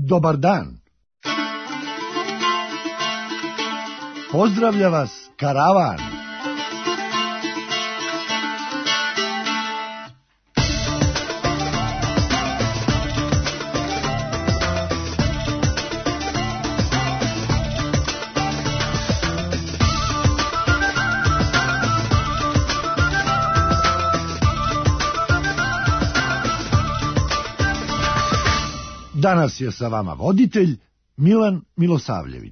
dobar dan. Pozdravlja vas karavan. Danas je sa vama voditelj Milan Milosavljević.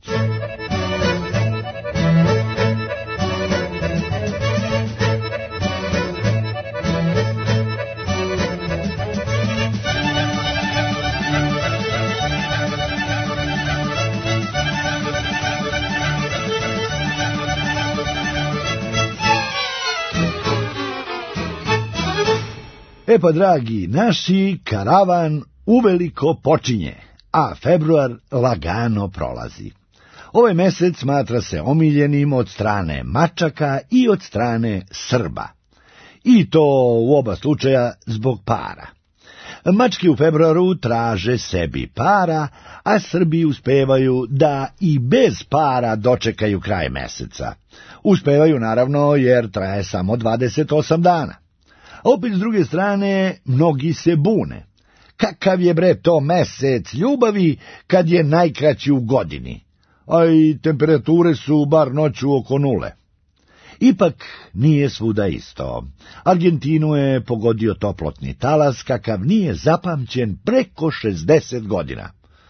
E pa, dragi naši, karavan uveliko počinje, a februar lagano prolazi. Ovaj mesec smatra se omiljenim od strane mačaka i od strane Srba. I to u oba slučaja zbog para. Mačke u februaru traže sebi para, a Srbi uspevaju da i bez para dočekaju kraj meseca. Uspevaju naravno jer traje samo 28 dana. Opet s druge strane, mnogi se bune. Kakav je bre to mesec ljubavi kad je najkraći u godini, a i temperature su bar noću oko nule. Ipak nije svuda isto. Argentinu je pogodio toplotni talas kakav nije zapamćen preko 60 godina.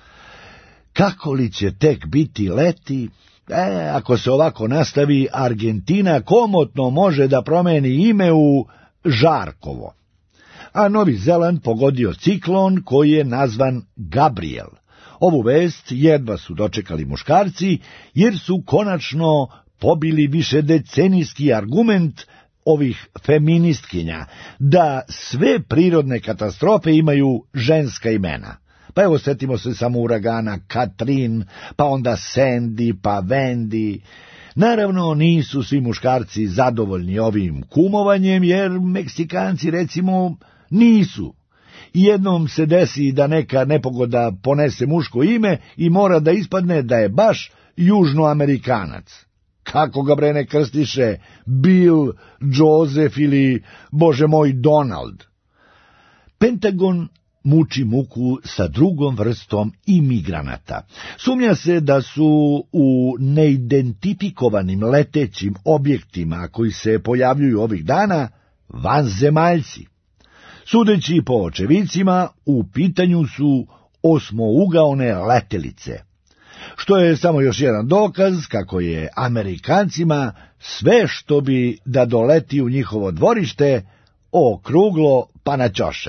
Kako li će tek biti leti? Ako se ovako nastavi, Argentina komotno može da promeni ime u Žarkovo. A Novi Zeland pogodio ciklon koji je nazvan Gabriel. Ovu vest jedva su dočekali muškarci, jer su konačno pobili višedecenijski argument ovih feministkinja, da sve prirodne katastrofe imaju ženska imena. Pa evo, setimo se samo uragana Katrin, pa onda Sandy, pa Wendy. Naravno, nisu svi muškarci zadovoljni ovim kumovanjem, jer Meksikanci, recimo, nisu. Jednom se desi da neka nepogoda ponese muško ime i mora da ispadne da je baš južnoamerikanac. Kako ga bre ne krstiše Bill, Joseph ili, bože moj, Donald? Pentagon muči muku sa drugom vrstom imigranata. Sumnja se da su u neidentifikovanim letećim objektima koji se pojavljuju ovih dana vanzemaljci. Sudeći po očevicima, u pitanju su osmougaone letelice, što je samo još jedan dokaz kako je Amerikancima sve što bi da doleti u njihovo dvorište okruglo pa na ćoše.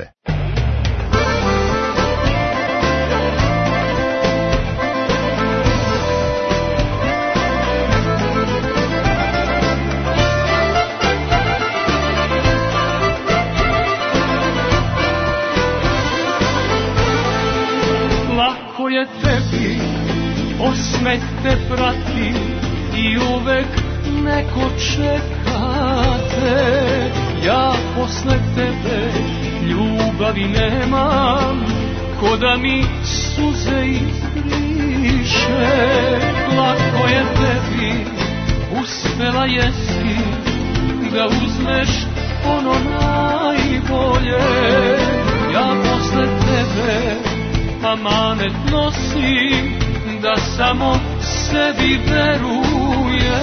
Lako je tebi, osmeh te prati i uvek neko čekate. Ja posle tebe ljubavi nemam, ko da mi suze izbriše. Lako je tebi, uspela jesi da uzmeš ono najbolje. Ja posle tebe amanet nosim, da samo sebi veruje.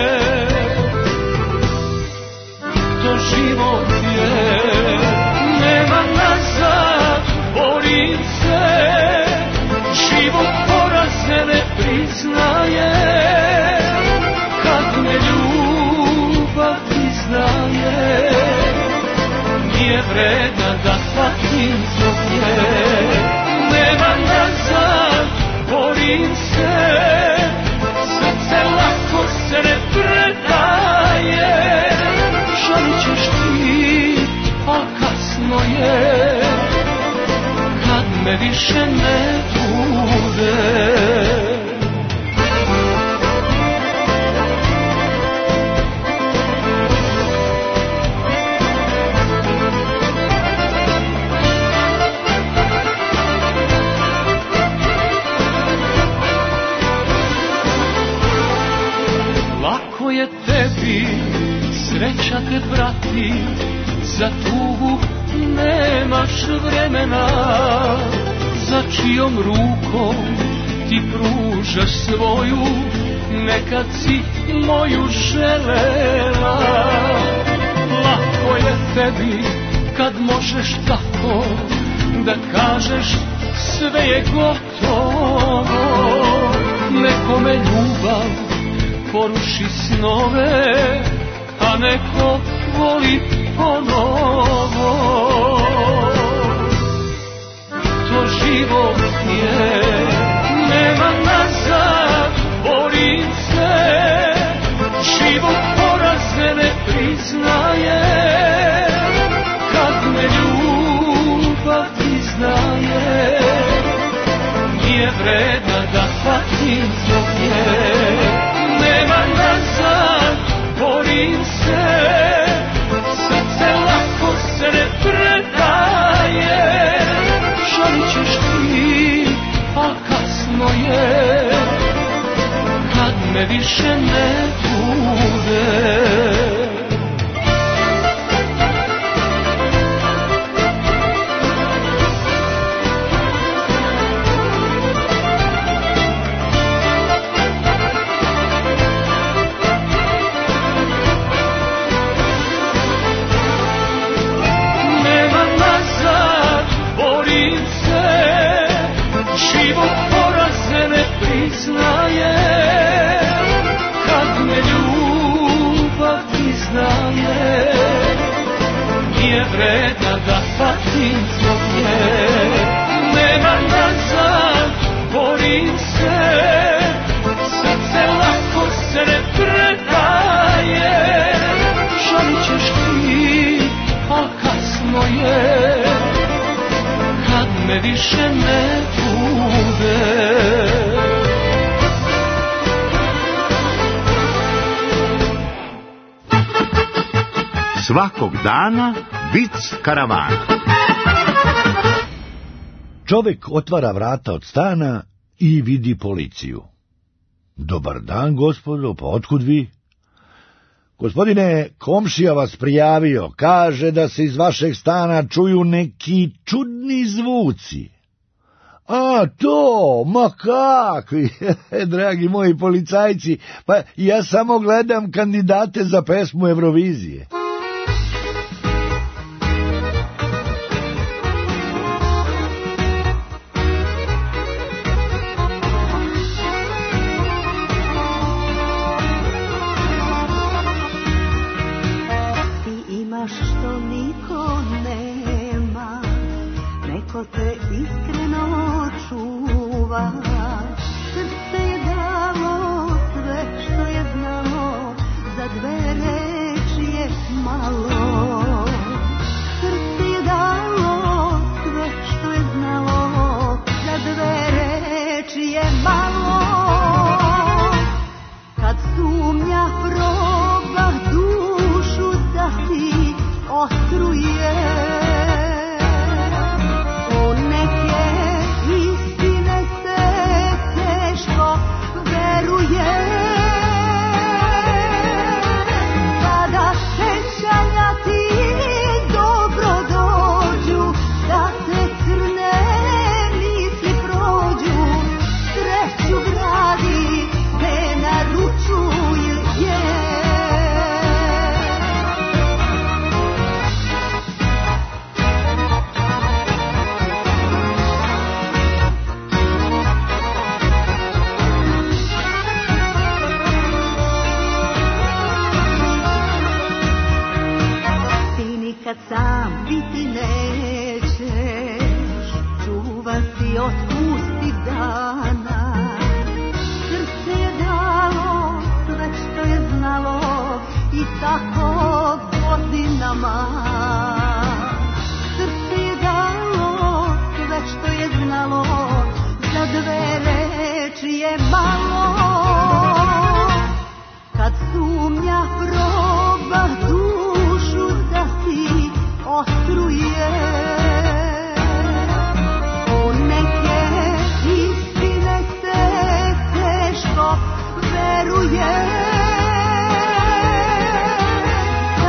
To život je, nema nazad, borim se. Život poraze ne priznaje, kad me ljubav priznaje. Nije vredna da platim zbog nje. Nema nazad, borim se, srce lako se ne predaje. Žalit ćeš ti, a kasno je, kad me više ne bude. sreća te prati, za tugu nemaš vremena, za čijom rukom ti pružaš svoju, nekad si moju želela. Lako je tebi kad možeš tako da kažeš sve je gotovo. Nekome ljubav poruši snove, a neko voli ponovo. To život je, nema nazad, borim se. Život poraze ne priznaje, kad me ljubav priznaje. Nije vredna da patim zbog nje. Nema nazad, borim se. Srce lako se ne predaje. Žalit ćeš ti, a kasno je, kad me više ne bude. Vredna da patim zbog nje. Nema nazad, borim se. Srce lako se ne predaje. Žalit ćeš ti, a kasno je, kad me više ne bude. Svakog dana vic karavana. Čovek otvara vrata od stana i vidi policiju. Dobar dan, gospodo, pa otkud vi? Gospodine, komšija vas prijavio, kaže da se iz vašeg stana čuju neki čudni zvuci. A, to, ma kakvi, dragi moji policajci, pa ja samo gledam kandidate za pesmu Eurovizije. Te iskreno čuva, srce je dalo sve što je znalo, za dve reči je malo. Srce je dalo sve što je znalo, za dve reči je malo. Kad sumnja proba dušu da ti ostruje, sam biti nećeš, čuvati otpusti dana. Srce je dalo sve što je znalo i tako godinama. Srce je dalo sve što je znalo, za dve reči je malo. Kad sumnja proba dušu da ti ostruje, o neke istine se teško veruje.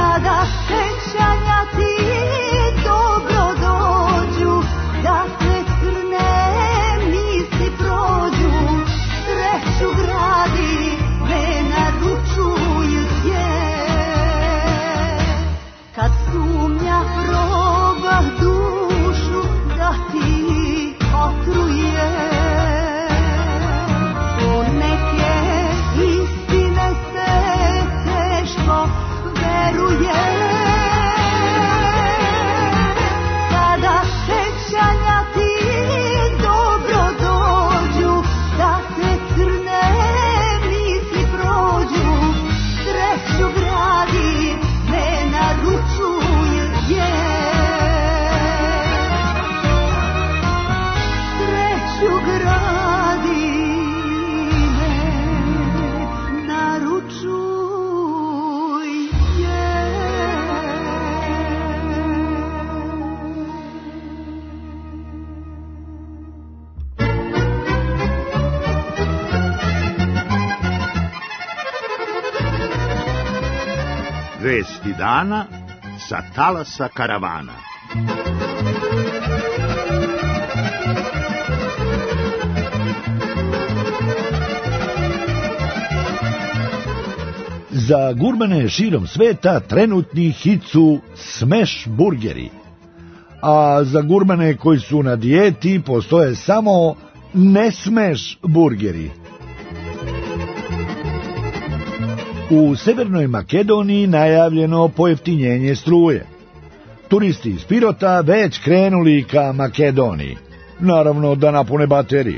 Vesti dana sa talasa karavana. Za gurmane širom sveta trenutni hit su Smash burgeri, a za gurmane koji su na dijeti postoje samo ne Smash burgeri. U Severnoj Makedoniji najavljeno pojeftinjenje struje. Turisti iz Pirota već krenuli ka Makedoniji, naravno da napune baterije.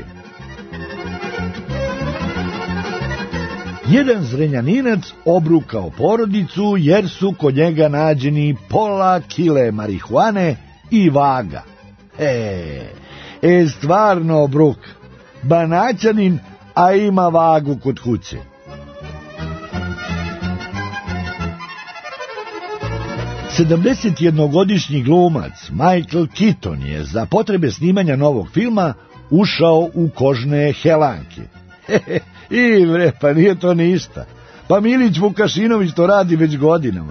Jedan Zrenjaninac obrukao porodicu jer su kod njega nađeni pola kile marihuane i vaga. Stvarno obruk. Banaćanin, a ima vagu kod kuće. Sedamdesetjednogodišnji glumac Michael Keaton je za potrebe snimanja novog filma ušao u kožne helanke. I bre, pa nije to ništa. Pa Milić Vukašinović to radi već godinama.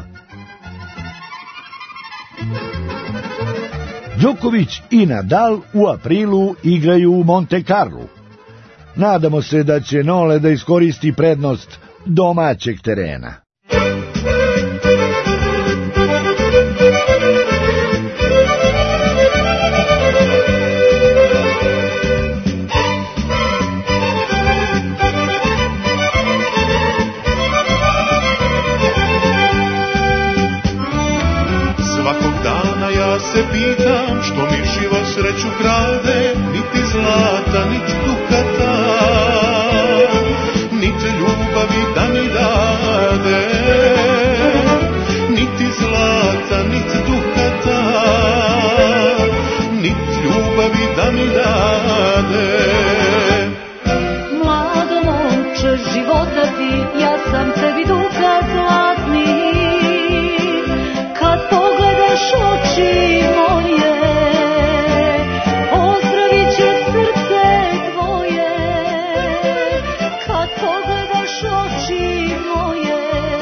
Đoković i Nadal u aprilu igraju u Monte Carlu. Nadamo se da će Nole da iskoristi prednost domaćeg terena. Se pitam što mi život sreću krade, niti zlata, niti dukata, niti ljubavi da mi dade, niti zlata, niti dukata, niti ljubavi da mi dade. Mlado momče života ti, ja sam tebi duka zlatni, kad pogledaš oči moje, ozdravit će srce tvoje. Kad pogledaš oči moje,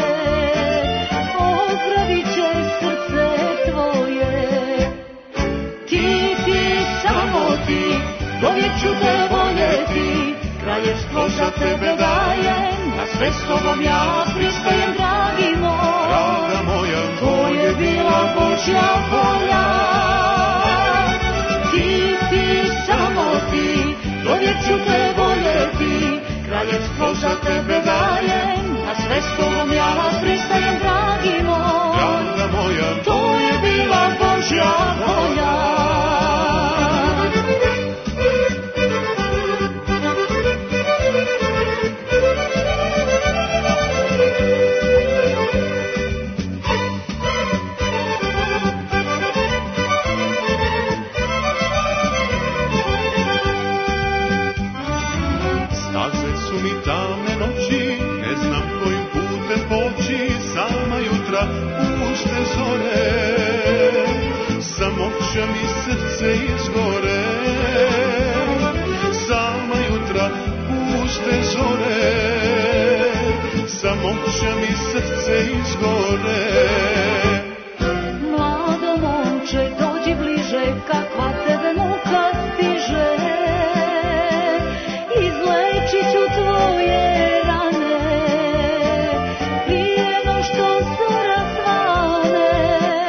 ozdravit će srce tvoje. Ti, samo ti, uvijek ću te voljeti, kraljevstvo za tebe dajem, na sve s tobom ja pristajem, dragi moj. Draga moja, to je bila Božja volja. Ti, samo ti, uvijek ću te voljeti, kraljevstvo za tebe dajem, na sve s tobom ja pristajem, dragi moj. draga moja, To je bila Božja volja. staze su mi tamne noći, ne znam kojim putem poći, sama jutra pušte zore, samoća mi srce izgore. Sama jutra pušte zore, samoća mi srce izgore. Mlado momče, dođi bliže, kakva tebe muka stiže. Izlečit ću tvoje rane, prije no što zora svane.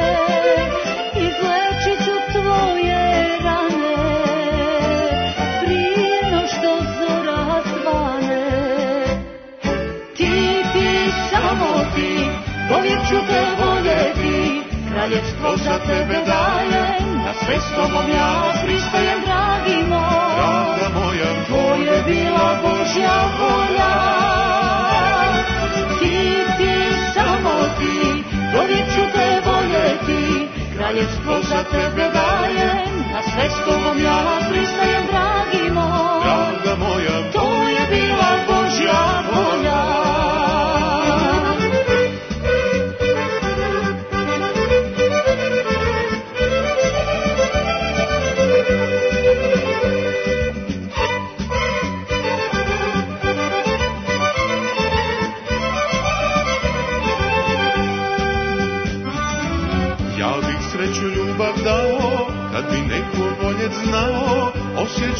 Izlečit ću tvoje rane, prije no što zora svane. Ti, samo ti, uvijek ću te voljeti, kraljevstvo za tebe dajem, na sve s tobom ja pristajem, dragi moj. Draga moja, To je bila Božja volja. Ti, samo ti, uvijek ću te voljeti, kraljevstvo za tebe dajem, na sve s tobom ja pristajem, dragi moj. draga moja, To je bila Božja volja.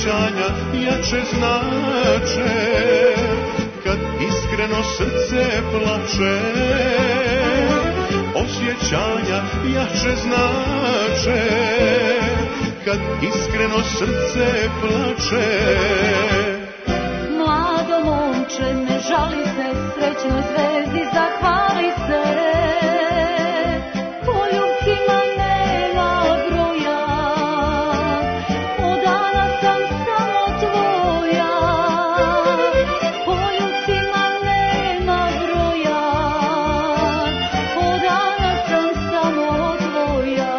osjećanja jače znače, kad iskreno srce plače. Osjećanja jače znače, kad iskreno srce plače. Mlado momče, ne žali se, srećnoj zvezdi zahvali se. Poljubcima nema broja, od dana sam samo tvoja. Poljubcima nema broja, od dana sam samo tvoja.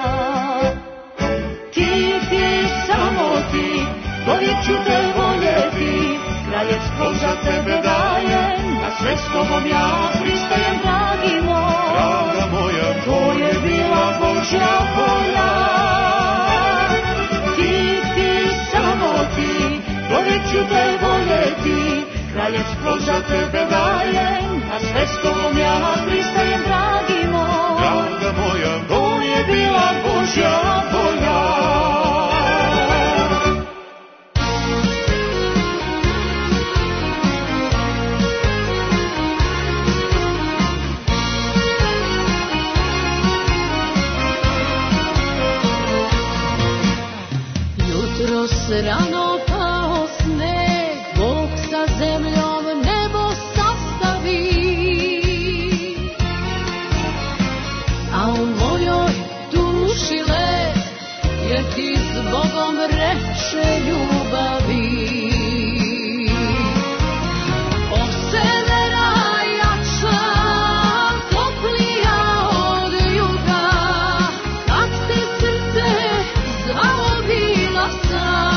Ti, samo ti, uvijek ću te voljeti. Kraljevstvo za tebe dajem, na sve s tobom ja pristajem, dragi moj. Draga moja, to je bila Božja volja. Ti, samo ti, uvijek ću te voljeti. Kraljevstvo za tebe dajem, na sve s tobom ja pristajem, dragi moj. draga moja, To je bila Božja volja. Rano pao sneg, Bog sa zemljom nebo sastavi, a u mojoj duši let, jer ti s Bogom reče ljubavi. Od severa jača, toplija od juga, kad te srce zvalo bila sam.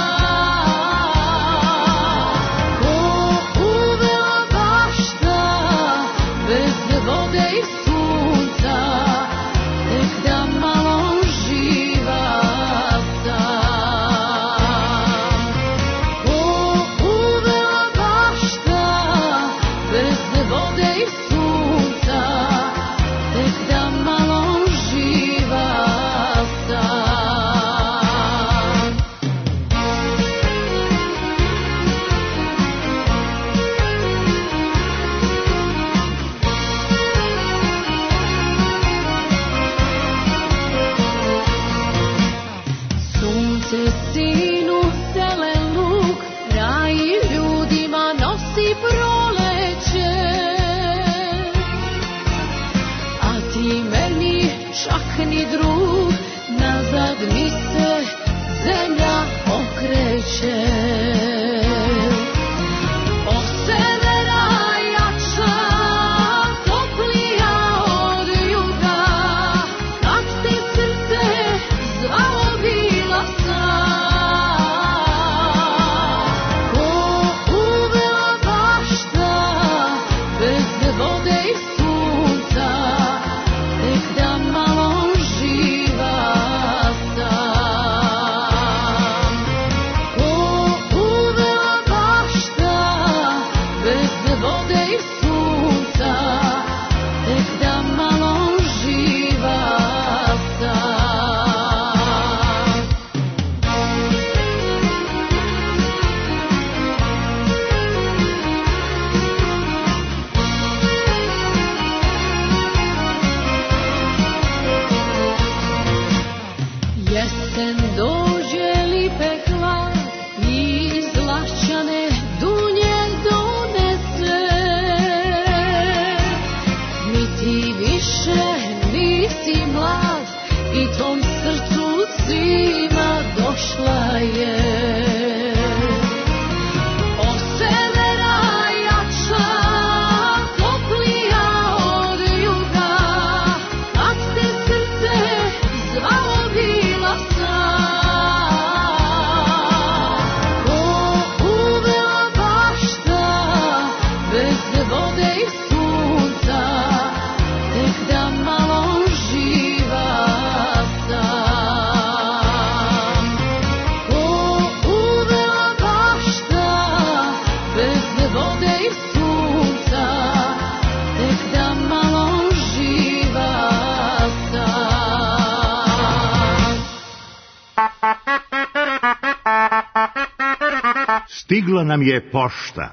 stigla nam je pošta.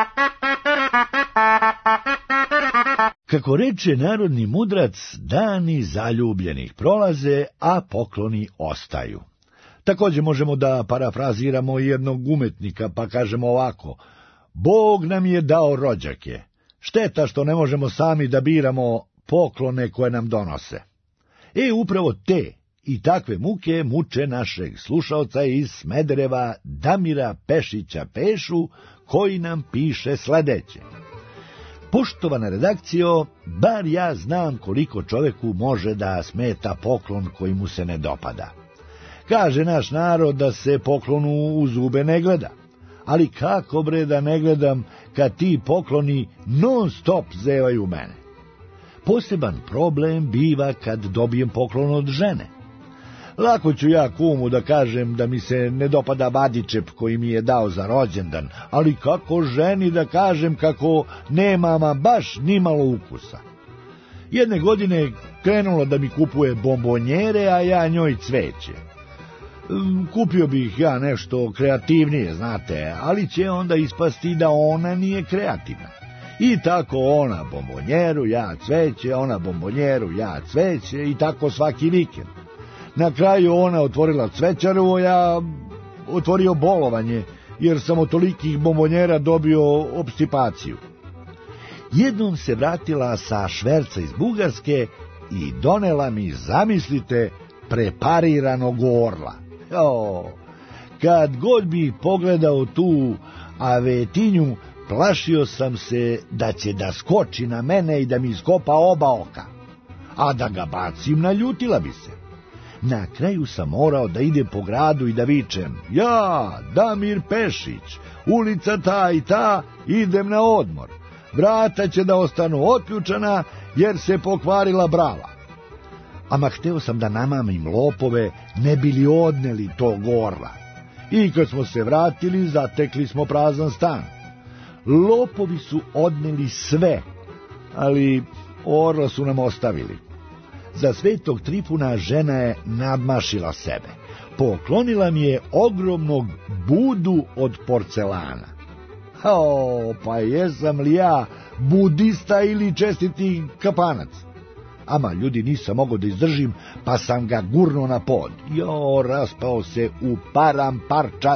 Kako reče narodni mudrac, dani zaljubljenih prolaze, a pokloni ostaju. Također možemo da parafraziramo jednog umetnika, pa kažemo ovako: Bog nam je dao rođake, šteta što ne možemo sami da biramo poklone koje nam donose. Upravo te i takve muke muče našeg slušaoca iz Smedereva Damira Pešića Pešu, koji nam piše sledeće. Poštovana redakcijo, bar ja znam koliko čoveku može da smeta poklon koji mu se ne dopada. Kaže naš narod da se poklonu u zube ne gleda, ali kako bre da ne gledam kad ti pokloni non stop zevaju mene. Poseban problem biva kad dobijem poklon od žene. Lako ću ja kumu da kažem da mi se ne dopada vadičep koji mi je dao za rođendan, ali kako ženi da kažem kako nema ama baš nimalo ukusa. Jedne godine krenulo da mi kupuje bombonjere, a ja njoj cveće. Kupio bih ja nešto kreativnije, znate, ali će onda ispasti da ona nije kreativna. I tako ona bombonjeru, ja cveće, ona bombonjeru, ja cveće i tako svaki vikend. Na kraju ona otvorila cvećaru, a ja otvorio bolovanje, jer sam od tolikih bombonjera dobio obstipaciju. Jednom se vratila sa šverca iz Bugarske i donela mi, zamislite, prepariranog orla. Kad god bi pogledao tu avetinju, plašio sam se da će da skoči na mene i da mi iskopa oba oka. A da ga bacim, naljutila bi se. Na kraju sam morao da idem po gradu i da vičem: ja, Damir Pešić, ulica ta i ta, idem na odmor. Vrata će da ostanu otključana jer se pokvarila brava. Ama hteo sam da namamim lopove, ne bili odneli tog orla. I kad smo se vratili, zatekli smo prazan stan. Lopovi su odneli sve, ali orla su nam ostavili. Za Svetog Trifuna žena je nadmašila sebe. Poklonila mi je ogromnog budu od porcelana. Pa jesam li ja budista ili čestiti kapanac? Ama ljudi, nisam mogao da izdržim, pa sam ga gurnuo na pod. Raspao se u paramparčad.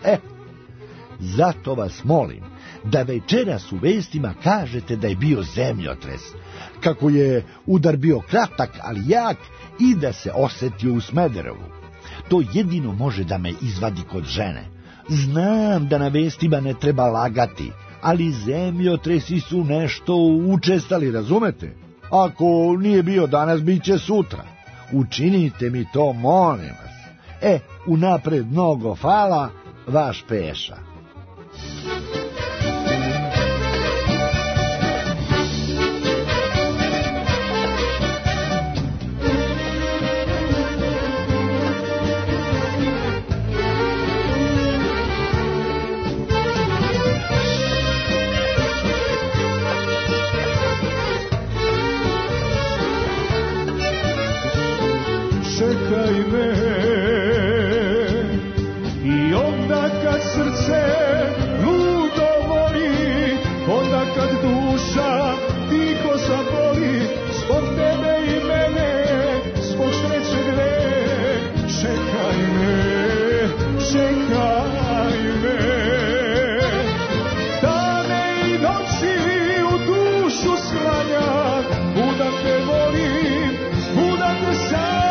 Zato vas molim da večeras u vestima kažete da je bio zemljotres, kako je udar bio kratak, ali jak, i da se osetio u Smederevu. To jedino može da me izvadi kod žene. Znam da na vestima ne treba lagati, ali zemljotresi su nešto učestali, razumete? Ako nije bio danas, bit će sutra. Učinite mi to, molim vas. Unapred mnogo hvala, vaš Peša. Čekaj me, i onda kad srce ludo voli, onda kad duša tiho zaboli, zbog tebe i mene, zbog sreće dve. Čekaj me, čekaj me, dane i noći u dušu slanja, buda te volim, buda te sanjam.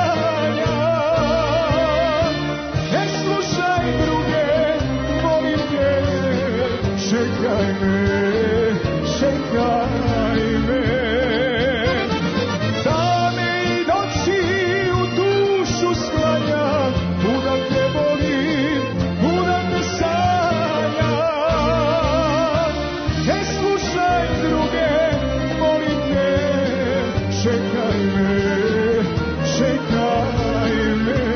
Čekaj me, čekaj me, dane i noći u dušu sklanja, buda te volim, buda te sanjam. Ne slušaj druge, molim te, čekaj me, čekaj me.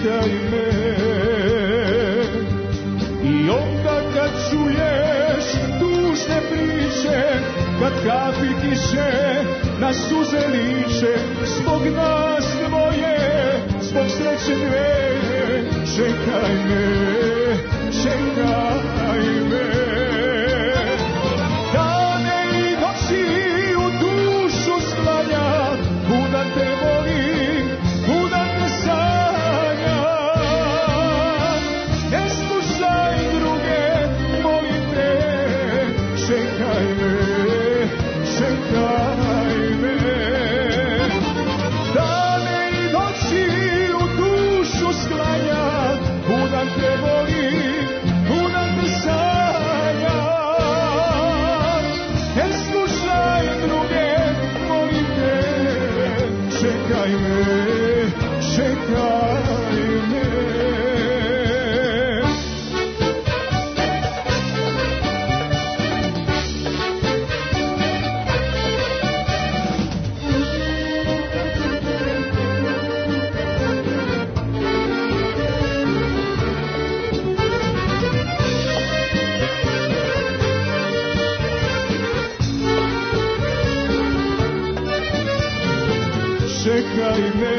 čekaj me. I onda kad čuješ tužne priče, kad kapi kiše na suze liče, zbog nas dvoje, zbog sreće dve, čekaj me, čekaj me. Dane i noći u dušu sklanja, kuda te volim, kuda te sanjam. Ne slušaj druge, molim te, čekaj me, čekaj me. Dane i noći u dušu sklanja, kuda te volim, kuda te sanjam. Ne slušaj druge, molim te, čekaj me, čekaj me. Čekaj me.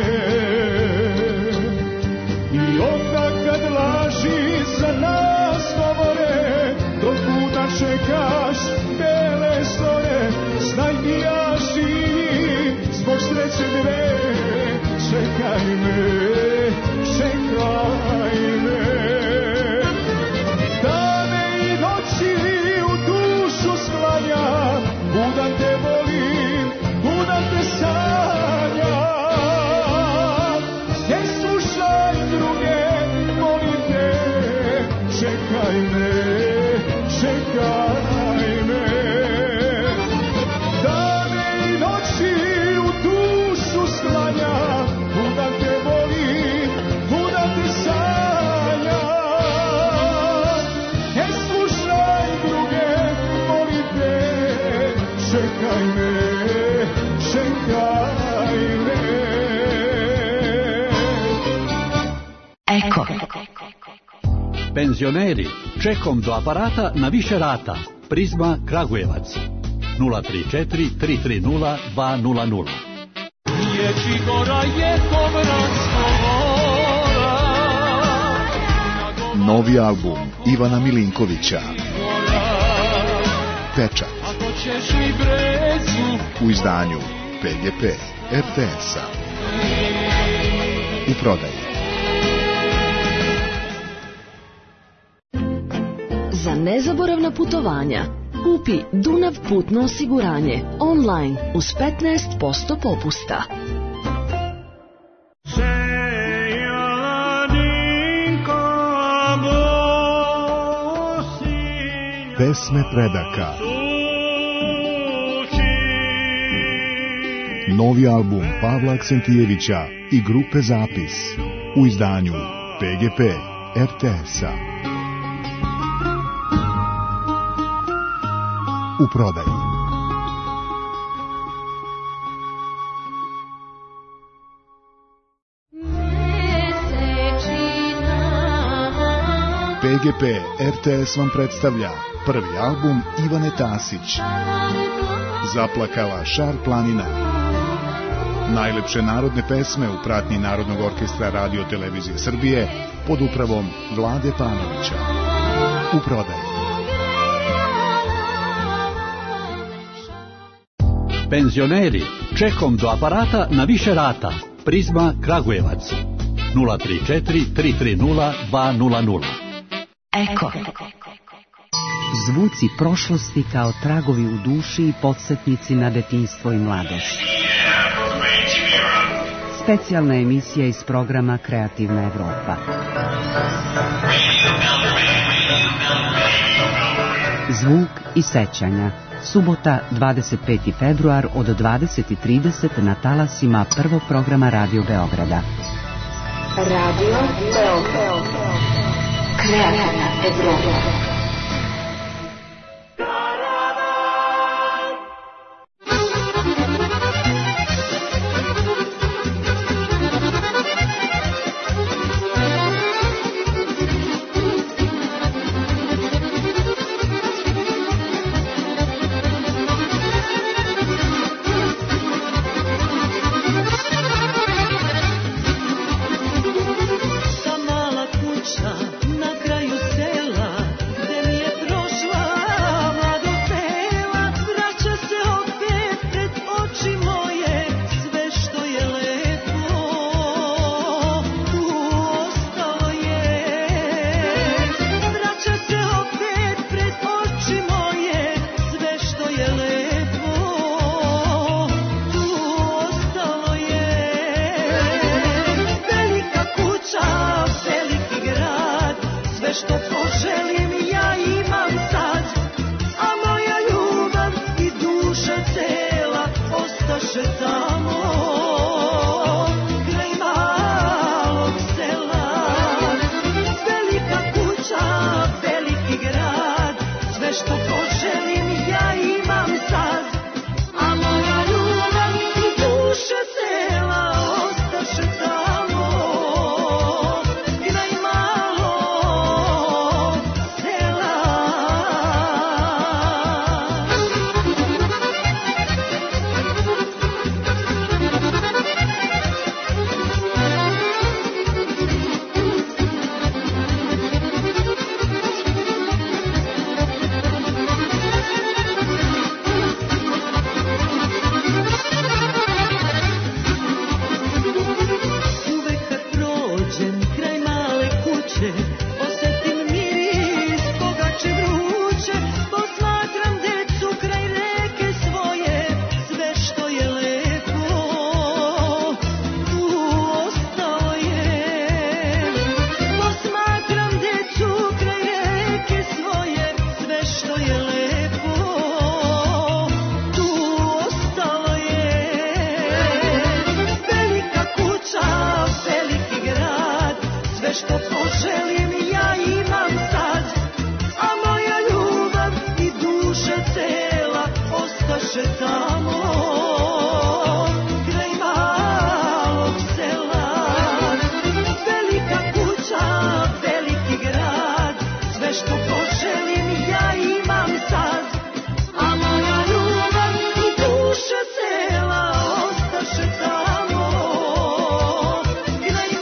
I onda kad laži za nas govore, do kuda čekaš bele zore, znaj i ja živim zbog sreće dve, čekaj me, čekaj me. Dane i noći u dušu sklanja, kuda te volim, kuda te sanjam. Čekaj me, čekaj me. Dane i noći u dušu sklanja, kuda te volim, kuda te sanjam. Ne slušaj druge, molim te, čekaj me, čekaj me. Eko. Penzioneri, čekom do aparata na više rata. Prizma Kragujevac 034 330 200. Riječi gora je razgovora. Novi album Ivana Milinkovića. Pečat. Ako ćeš mi brezu U izdanju PGP RTS-a. U prodaji. Za nezaboravna putovanja kupi Dunav putno osiguranje online uz 15% popusta. Pesme predaka. Novi album Pavla Aksentijevića i grupe Zapis u izdanju PGP RTS-a. U prodaji. PGP RTS vam predstavlja prvi album Ivane Tasić. Zaplakala Šar planina. Najlepše narodne pesme u pratnji Narodnog orkestra Radio Televizije Srbije pod upravom Vlade Panovića. U prodaji. Penzioneri, čekom do aparata na više rata. Prizma Kragujevac 034 330 200. Eko. Zvuci prošlosti kao tragovi u duši i podsjetnici na detinjstvo i mladež. Specijalna emisija iz programa Kreativna Evropa. Zvuk i sećanja. Subota, 25. februar od 20:30 na talasima prvog programa Radio Beograda. Radio Beograd. Kreativna Evropa. poželim ja imam sad, a moja ljubav i duša cela ostaše tamo, kraj malog sela. Velika kuća, veliki grad, sve što poželim ja imam sad, a moja ljubav i duša cela ostaše tamo, kraj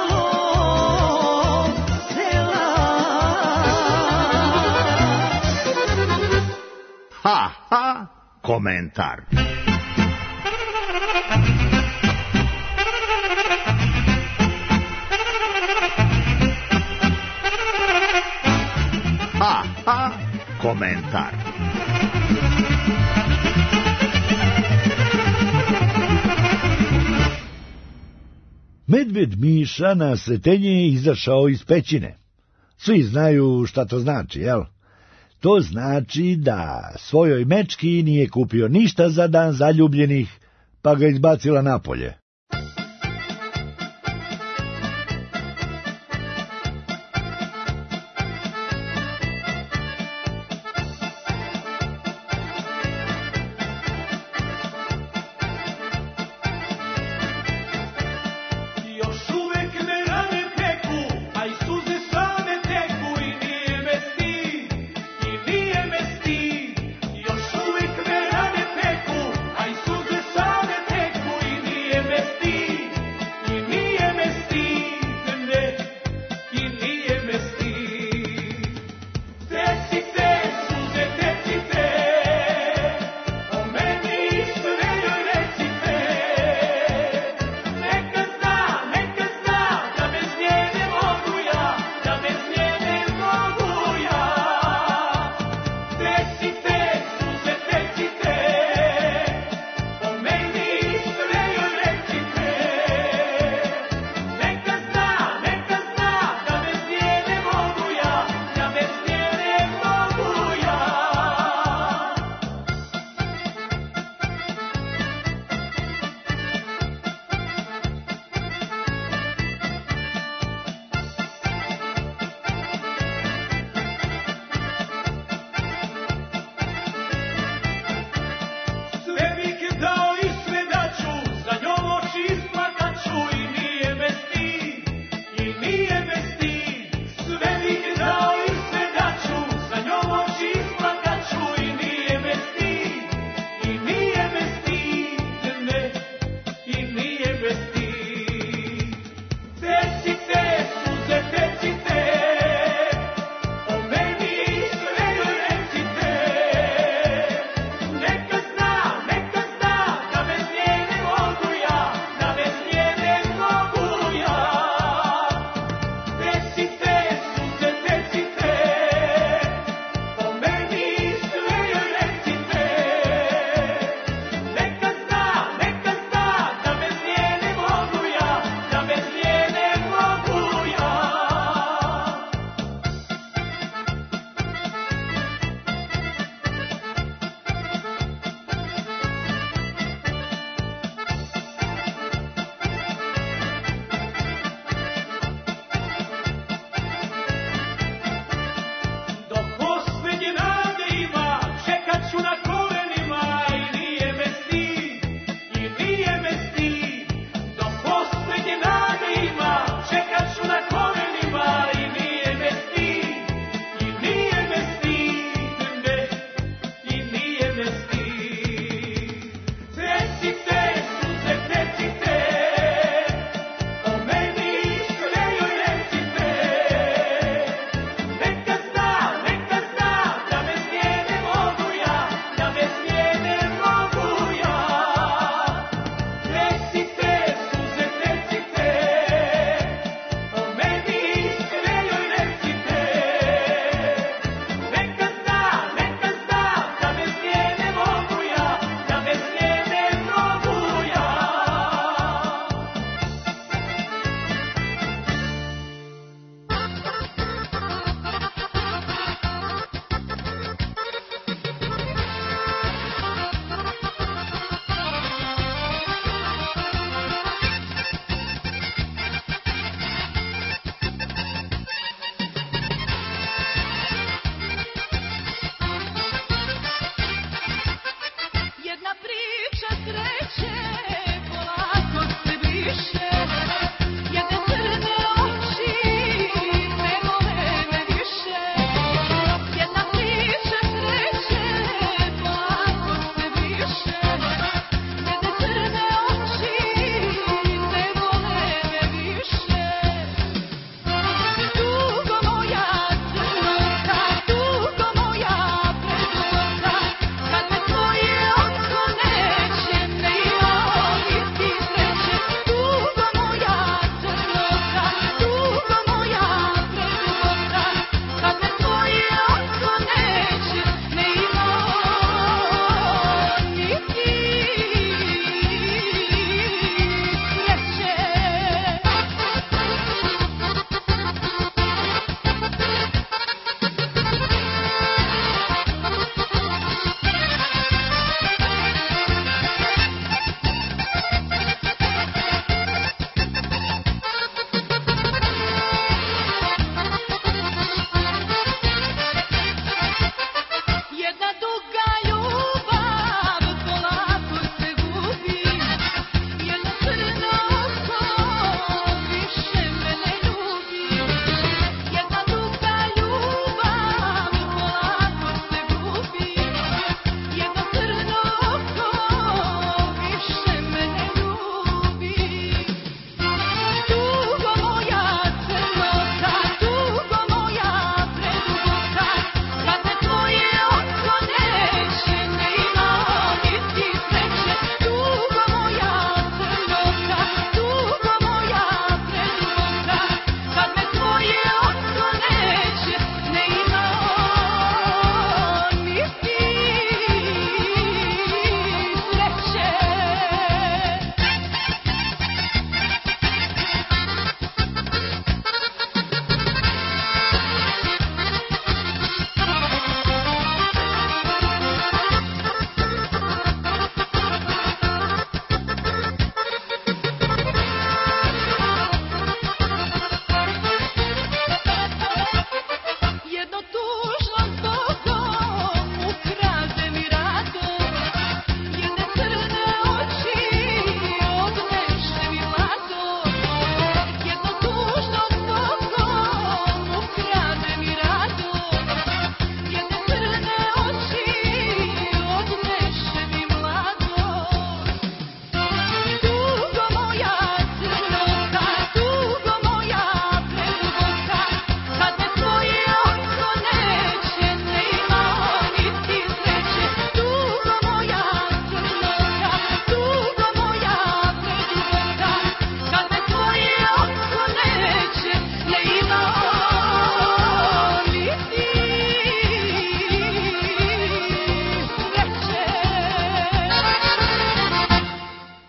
malog sela. Ha, ha, komentar. Ha, ha, komentar. Medved Miša na sretenje je izašao iz pećine. Svi znaju šta to znači, jel? To znači da svojoj mečki nije kupio ništa za dan zaljubljenih, pa ga izbacila napolje. Još uvek me rane peku, a i suze same teku i nije me stid, i nije me stid. Još uvek me rane peku, a i suze same teku i nije me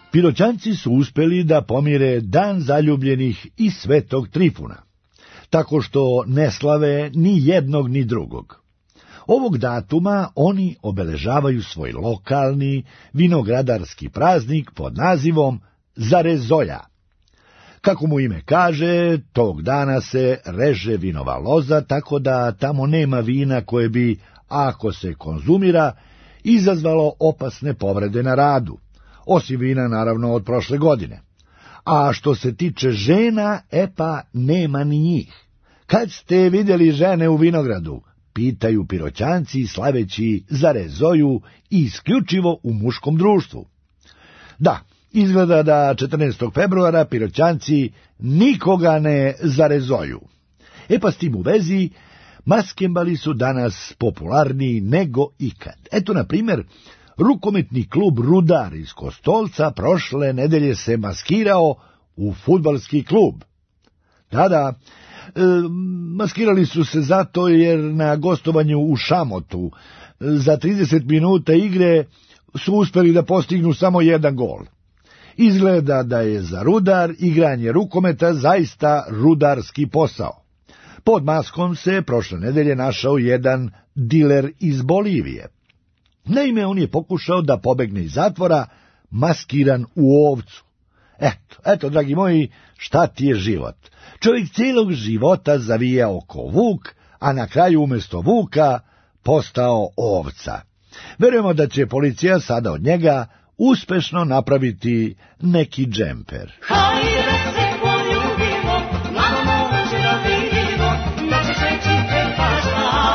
Piroćanci su uspjeli da pomire dan zaljubljenih i Svetog Trifuna, tako što ne slave ni jednog ni drugog. Ovog datuma oni obeležavaju svoj lokalni vinogradarski praznik pod nazivom Zarezolja. Kako mu ime kaže, tog dana se reže vinova loza, tako da tamo nema vina koje bi, ako se konzumira, izazvalo opasne povrede na radu, osim vina naravno od prošle godine. A što se tiče žena, pa nema ni njih. Kad ste vidjeli žene u vinogradu? Pitaju Piroćanci slaveći Zarezoju i isključivo u muškom društvu. Da, izgleda da 14. februara Piroćanci nikoga ne zarezoju. Pa s tim u vezi, maskembali su danas popularniji nego ikad. Eto, na primjer, rukometni klub Rudar iz Kostolca prošle nedelje se maskirao u fudbalski klub. Da, maskirali su se zato jer na gostovanju u Šamotu za 30 minuta igre su uspjeli da postignu samo jedan gol. Izgleda da je za Rudar igranje rukometa zaista rudarski posao. Pod maskom se prošle nedelje našao jedan diler iz Bolivije. Naime, on je pokušao da pobegne iz zatvora maskiran u ovcu. Eto, dragi moji, šta ti je život? Čovjek cijelog života zavija oko vuk, a na kraju umjesto vuka postao ovca. Verujemo da će policija sada od njega uspešno napraviti neki džemper. Hajde da se poljubimo, mlado momče da vidimo, da ćeš reći pa šta,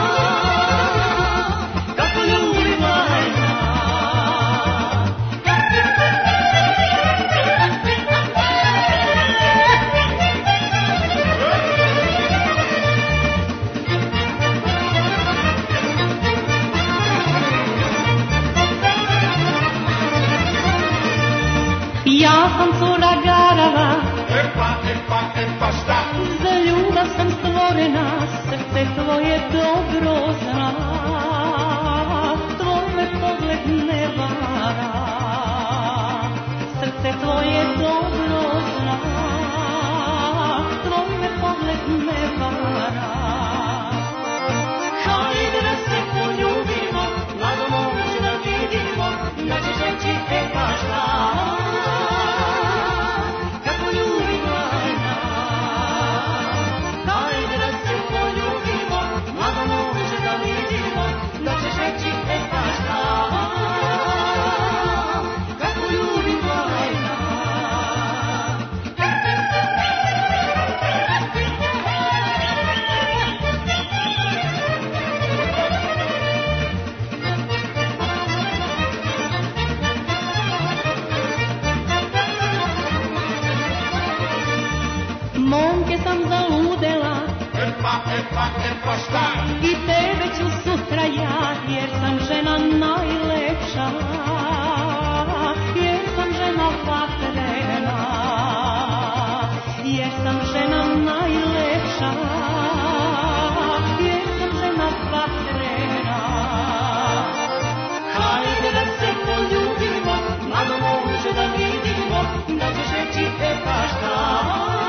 kako ljubi mlajna. Ja sam cura garava, Epa šta? za ljubav sam stvorena, srce tvoje dobro zna, tvoj me pogled ne vara, srce tvoje dobro zna, tvoj me pogled ne vara. Hajde da se poljubimo, mlado momče da vidimo, da ćeš reći pa šta. Momke sam zaludela, Epa šta? i tebe ću sutra ja, jer sam žena najlepša, jer sam žena vatrena, jer sam žena najlepša, jer sam žena vatrena. Hajde da se poljubimo, mlado momče da vidimo, da ćeš reći pa šta.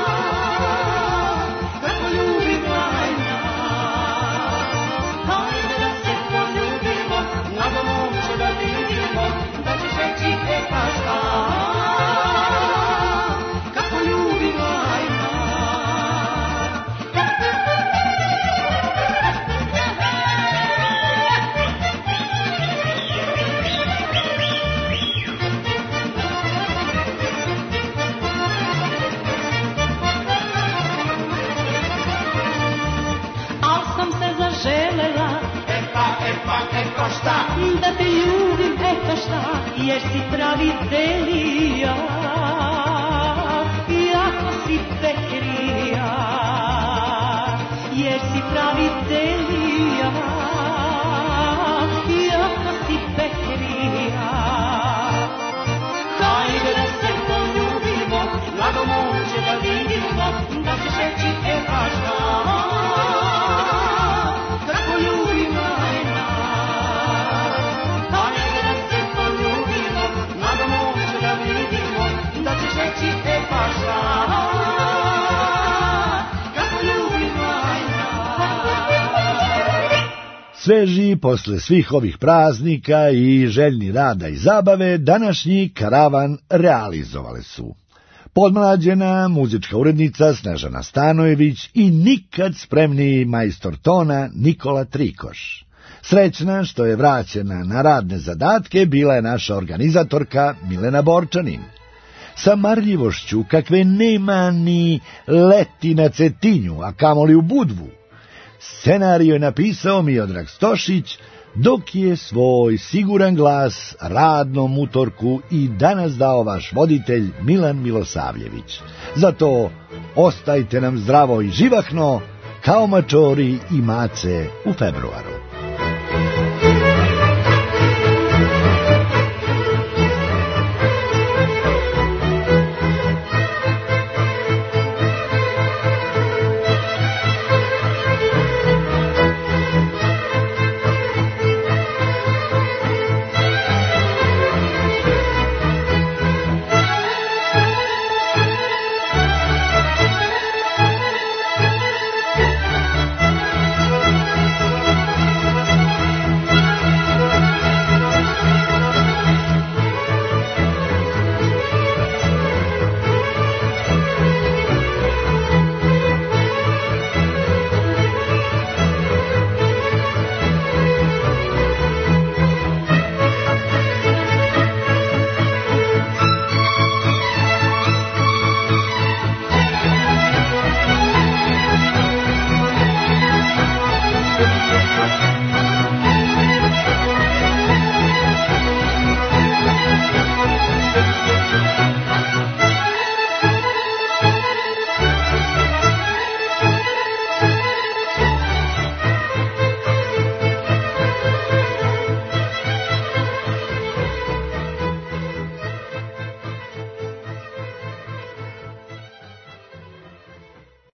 Epa šta? Da te ljubim, eto šta, jer si pravi delija, iako si pekrija, jer si pravi delija, iako si pekrija. Hajde da se poljubimo, mlado momče da vidimo, da ćeš reći pa šta. Mlado momče Sveži posle svih ovih praznika i željni rada i zabave, današnji karavan realizovale su podmlađena muzička urednica Snežana Stanojević i nikad spremniji majstor tona Nikola Trikoš. Srećna što je vraćena na radne zadatke bila je naša organizatorka Milena Borčanin. Sa marljivošću kakve nema ni leti na Cetinju, a kamoli u Budvu, scenariju je napisao Miodrag Stošić, dok je svoj siguran glas radnom utorku i danas dao vaš voditelj Milan Milosavljević. Zato ostajte nam zdravo i živahno kao mačori i mace u februaru.